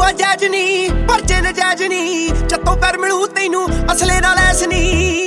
ਅਜੈਜ ਨੀ ਪਰਚੇ ਨਜਾਇਜ਼ ਨੀ ਚੱਤੋਂ ਪੈਰ ਮਿਲੂ ਤੈਨੂੰ ਅਸਲੇ ਨਾਲ ਐਸ ਨੀ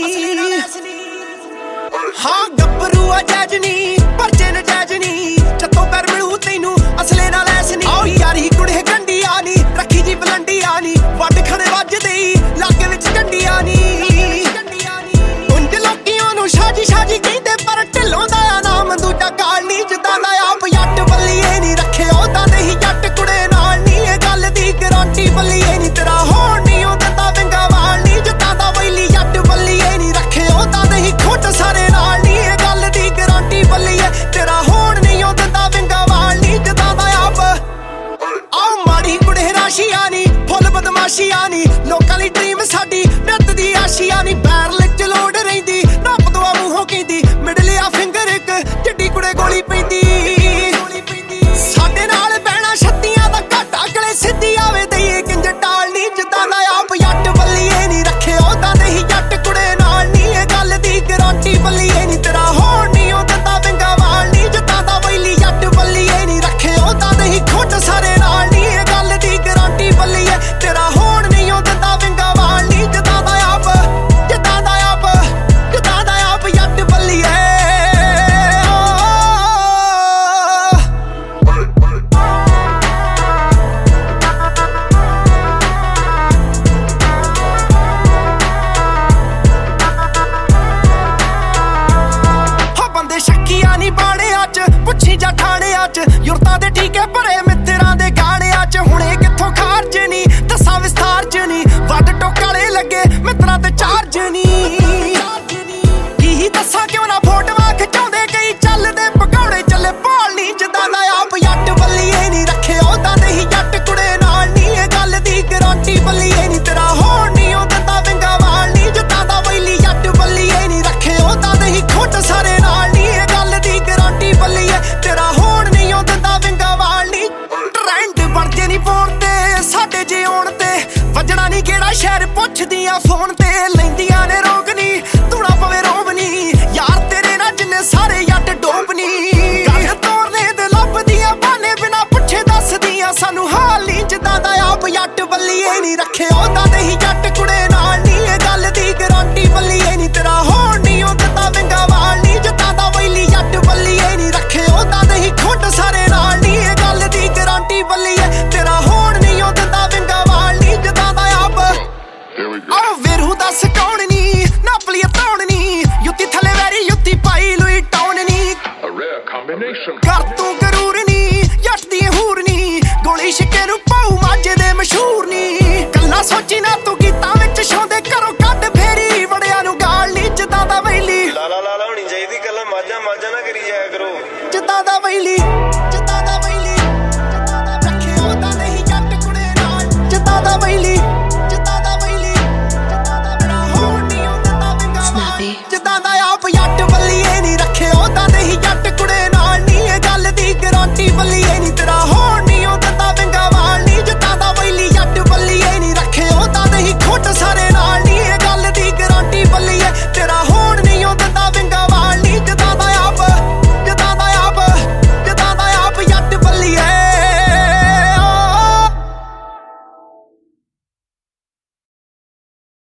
ਹਾਂ ਗੱਭਰੂ ਅਜੈਜ ਨੀ ਪਰਚੇ ਨਜਾਇਜ਼ ਨੀ ਚੱਤੋਂ ਪੈਰ ਮਿਲੂ ਤੈਨੂੰ ਅਸਲੇ ਨਾਲ ਐਸ ਨੀ ਆਓ ਯਾਰੀ ਕੁੜੇ ਗੰਡੀਆਂ ਨੀ ਰੱਖੀ ਜੀ ਬਲੰਡੀਆਂ ਨੀ ਵੱਡ ਖੜੇ ਵੱਜਦੇ ਲਾਗੇ ਵਿੱਚ ਡੰਡੀਆਂ ਨੀ ਉਂਝ ਲੋਕੀਆਂ ਨੂੰ ਸਾਜੀ ਸਾਜੀ ਕਹਿੰਦੇ ਪਰ ਢਿੱਲੋਂ ਦਾ ਆ ਨਾਮ ਦੂਜਾ ਕਾਲ ਨੀ ਜਿੱਦਾਂ ਦਾ ਆਪ ਜੱਟ ਬੱਲੀਏ ਨੀ ਰੱਖੇ ਉਹਦਾ ਨਹੀਂ ਜੱਟ ਕੁੜੇ ਨਾਲ ਨੀ ਇਹ ਗੱਲ ਦੀ ਗਰੰਟੀ ਬੱਲੀਏ ਨੀ ਤੇਰਾ ਹੋਣ ਨੀ ਉਹ ਦਿੰਦਾ ਵਿੰਗਾ ਵਾਲ ਨੀ ਜਿੱਦਾਂ ਦਾ ਬੈਲੀ ਜੱਟ ਬੱਲੀਏ ਨੀ ਰੱਖੇ ਉਹਦਾ ਨਹੀਂ ਖੁੱਟ ਸਾਰੇ ਨਾਲ ਨੀ ਇਹ ਗੱਲ ਦੀ ਗਰੰਟੀ ਬੱਲੀਏ ਤੇਰਾ ਹੋਣ ਨੀ ਉਹ ਦਿੰਦਾ ਵਿੰਗਾ ਵਾਲ ਨੀ ਜਿੱਦਾਂ ਦਾ ਆਪ ਆਓ ਮਾੜੀ ਕੁੜੇ ਰਾਸ਼ੀਆਂ ਨੀ ਫੁੱਲ ਬਦਮਾਸ਼ੀਆਂ ਨੀ ਲੋਕਾਂ ਲਈ ਡ੍ਰੀਮ ਸਾਡੀ ਨਿੱਤ ਦੀ ਆਸ਼ੀਆਂ ਨੀ ਪੈਰ ਵਿੱਚ ਲੋੜ ਰਹਿੰਦੀ ਰੱਬ ਦੁਆ ਮੂੰਹੋਂ ਕਹਿੰਦੀ ਮਿਡਲ ਆ ਫਿੰਗਰ ਇੱਕ ਜਿੱਡੀ ਕੁੜੇ ਗੋਲੀ ਪੈਂਦੀ ਸਾਡੇ ਨਾਲ ਬਹਿਣਾ ਛੱਤੀਆਂ ਦਾ ਘਾਟਾ ਅਗਲੇ ਸਿੱਧੀ ਆਵੇ ਦਈਏ ਕਿੰਜ ਟਾਲ ਨੀ ਜਿੱਦਾਂ ਦਾ ਆਪ ਜੱਟ ਬੱਲੀਏ ਨੀ ਰੱਖੇ ਉਹਦਾ ਨਹੀਂ ਜੱਟ ਕੁੜੇ ਨਾਲ ਨੀ ਇਹ ਗੱਲ ਦੀ ਗਰੰਟੀ ਬੱਲੀਏ ਨੀ ਤੇਰਾ ਹੋਣ ਨੀ ਉਹ ਦਿੰਦਾ ਵਿੰਗਾ ਵਾਲ ਨੀ ਜਿੱਦਾਂ ਦਾ ਬੈਲੀ ਜੱਟ ਬੱਲੀਏ ਨੀ ਰੱਖੇ ਉਹਦਾ ਨਹੀਂ ਖੁੱਟ ਸਾਰੇ ਨਾਲ ਨੀ ਇਹ ਗੱਲ ਦੀ ਗਰੰਟੀ ਬੱਲੀਏ ਤੇਰਾ ਹੋਣ ਨੀ ਉਹ ਦਿੰਦਾ ਵਿੰਗਾ ਵਾਲ ਨੀ ਜਿੱਦਾਂ ਦਾ ਆਪ ਜੱਟ ਬੱਲੀਏ ਸ਼ੱਕੀਆਂ ਨੀ ਬਾਣਿਆਂ ਚ ਪੁੱਛੀ ਜਾ ਠਾਣਿਆਂ ਚ ਯੁਰਤਾਂ ਦੇ ਠੀਕੇ ਭਰੇ ਮਿੱਤਰਾਂ ਦੇ ਗਾਣਿਆਂ ਚ ਹੁਣੇ ਕਿੱਥੋਂ ਖਾਰਜ ਨੀ ਦੱਸਾਂ ਵਿਸਥਾਰ ਚ ਨੀ ਵੱਡ ਟੋਕਾਲੇ ਲੱਗੇ ਮਿੱਤਰਾਂ ਤੇ ਚਾਰਜ ਨੀ ਕੀ ਦੱਸਾਂ ਕਿਉਂ ਨਾ ਫੋਟੋਆਂ ਖਿਚਾਉਂਦੇ ਕਈ ਚੱਲਦੇ ਪਕੌੜੇ ਚੱਲੇ ਭਾਲ ਨੀ ਜਿੱਦਾਂ ਦਾ ਆਪ ਜੱਟ ਬੱਲੀਏ ਨੀ ਰੱਖੇ ਉਹਦਾ ਨਹੀਂ ਜੱਟ ਕੁੜੇ ਨਾਲ ਨੀ ਇਹ ਗੱਲ ਦੀ ਗਰੰਟੀ ਬੱਲੀਏ ਨੀ ਤੇਰਾ ਹੋਣ ਨੀ ਉਹ ਦਿੰਦਾ ਵਿੰਗਾ ਵਾਲ ਨੀ ਜਿੱਦਾਂ ਦਾ ਬੈਲੀ ਜੱਟ ਬੱਲੀਏ ਨੀ ਰੱਖੇ ਉਹਦਾ ਨਹੀਂ ਖੁੱਟ ਸਾਰੇ ਨਾਲ ਨੀ ਇਹ ਗੱਲ ਦੀ ਗਰੰਟੀ ਬੱਲੀਏ ਤੇਰਾ ਹੋਣ ਨੀ ਉਹ ਦਿੰਦਾ ਵਿੰਗਾ ਵਾਲ ਨੀ ਟ੍ਰੈਂਡ ਵਰਜੇ ਨੀ ਪਾਉਣ ਤੇ ਸਾਡੇ ਜੇ ਆਉਣ ਤੇ ਵੱਜਣਾ ਨੀ ਕਿਹੜਾ ਸ਼ਹਿਰ ਪੁੱਛਦੀਆਂ ਫੋਨ ਤੇ ਲੈਂਦੀਆਂ ਨੇ ਰੋਗ ਨੀ ਧੂਣਾ ਪਵੇ ਰੋਬ ਨੀ ਯਾਰ ਤੇਰੇ ਨਾਲ ਜਿੰਨੇ ਸਾਰੇ ਜੱਟ ਡੋਬ ਨੀ ਗੱਲ ਤੋਰਨੇ ਤੇ ਲੱਭਦੀਆਂ ਬਾਨੇ ਬਿਨਾ ਪੁੱਛੇ ਦੱਸਦੀਆਂ ਸਾਨੂੰ ਹਾਲ ਨੀ ਜਿੱਦਾਂ ਦਾ ਆਪ ਜੱਟ ਬੱਲੀਏ ਨੀ ਰੱਖੇ ਉਹਦਾ ਨਹੀਂ ਜੱਟ ਕੁੜੇ ਨਾਲ ਨੀ ਇਹ ਗੱਲ ਦੀ ਗਰੰਟੀ ਬੱਲੀਏ ਨੀ ਤੇਰਾ ਹੋਣ ਨੀ ਉਹ ਦਿੰਦਾ ਵਿੰਗਾ ਵਾਲ ਨੀ ਜਿੱਦਾਂ ਦਾ ਬੈਲੀ ਜੱਟ ਬੱਲੀਏ ਨੀ ਰੱਖੇ ਉਹਦਾ ਨਹੀਂ ਖੁੱਟ ਸਾਰੇ ਨਾਲ ਨੀ ਇਹ ਗੱਲ ਦੀ ਗਰੰਟੀ ਬੱਲੀਏ ਤੇਰਾ ਹੋਣ ਨੀ ਉਹ ਦਿੰਦਾ ਵਿੰਗਾ ਵਾਲ ਨੀ ਜਿੱਦਾਂ ਦਾ ਆਪ ਆਓ ਵੇਰੂ ਦੱਸ ਕੌਣ ਨੀ ਨਾਪਲੀ ਤੌਣ ਨੀ ਯੁੱਤੀ ਥੱਲੇ ਵੈਰੀ ਯੁੱਤੀ ਪਾਈ ਲੁਈ ਟਾਉਣ ਨੀ ਕਰ ਤੂੰ ਗਰੂਰ ਨੀ ਜੱਟ ਦੀ ਹੂਰ ਨੀ ਗੋਲੀ ਛਿੱਕੇ ਨੂੰ ਪਾਉ ਮਾਝੇ ਦੇ ਮਸ਼ਹੂਰ ਨੀ ਕੱਲਾ ਸੋਚੀ ਨਾ ਤੂੰ ਗੀਤਾਂ ਵਿੱਚ ਛਾਉਂਦੇ ਕਰੋ